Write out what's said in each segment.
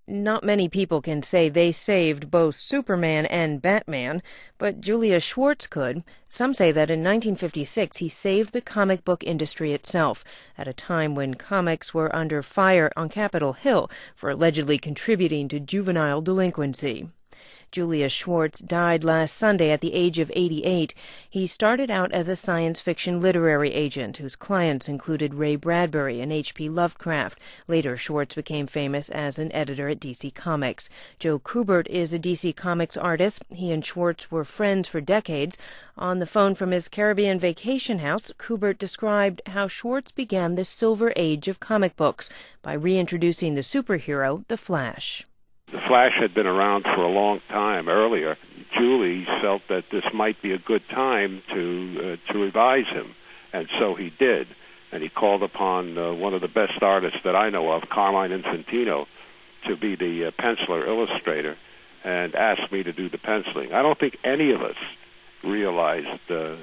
Not many people can say they saved both Superman and Batman, but Julius Schwartz could. Some say that in 1956 he saved the comic book industry itself, at a time when comics were under fire on Capitol Hill for allegedly contributing to juvenile delinquency. Julius Schwartz died last Sunday at the age of 88. He started out as a science fiction literary agent whose clients included Ray Bradbury and H.P. Lovecraft. Later, Schwartz became famous as an editor at DC Comics. Joe Kubert is a DC Comics artist. He and Schwartz were friends for decades. On the phone from his Caribbean vacation house, Kubert described how Schwartz began the silver age of comic books by reintroducing the superhero, the Flash. The Flash had been around for a long time earlier. Julie felt that this might be a good time to revise him, and so he did. And he called upon one of the best artists that I know of, Carmine Infantino, to be the penciler illustrator, and asked me to do the penciling. I don't think any of us realized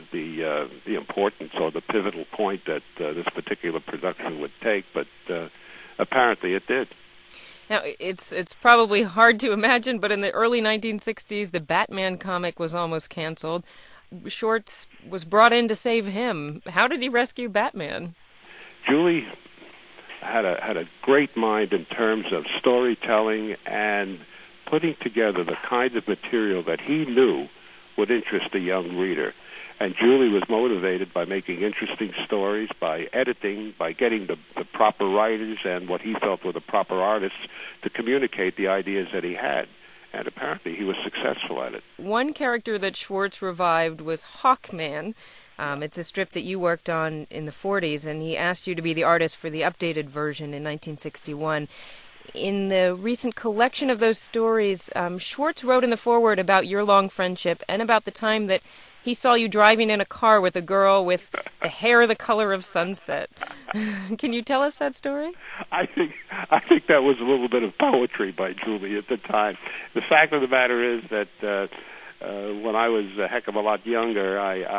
the importance or the pivotal point that this particular production would take, but apparently it did. Now, it's probably hard to imagine, but in the early 1960s, the Batman comic was almost canceled. Schwartz was brought in to save him. How did he rescue Batman? Julie had a great mind in terms of storytelling and putting together the kind of material that he knew would interest a young reader. And Julie was motivated by making interesting stories, by editing, by getting the proper writers and what he felt were the proper artists to communicate the ideas that he had. And apparently he was successful at it. One character that Schwartz revived was Hawkman. It's a strip that you worked on in the 40s, and he asked you to be the artist for the updated version in 1961. In the recent collection of those stories, Schwartz wrote in the foreword about your long friendship and about the time that he saw you driving in a car with a girl with the hair the color of sunset. Can you tell us that story? I think that was a little bit of poetry by Julie at the time. The fact of the matter is that when I was a heck of a lot younger,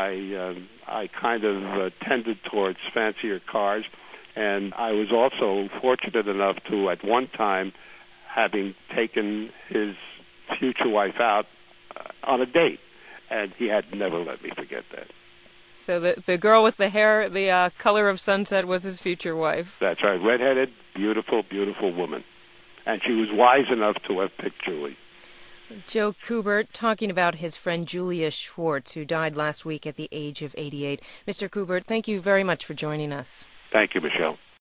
I kind of tended towards fancier cars. And I was also fortunate enough to, at one time, having taken his future wife out on a date. And he had never let me forget that. So the girl with the hair, the color of sunset, was his future wife. That's right. Redheaded, beautiful, beautiful woman. And she was wise enough to have picked Julie. Joe Kubert talking about his friend Julius Schwartz, who died last week at the age of 88. Mr. Kubert, thank you very much for joining us. Thank you, Michelle.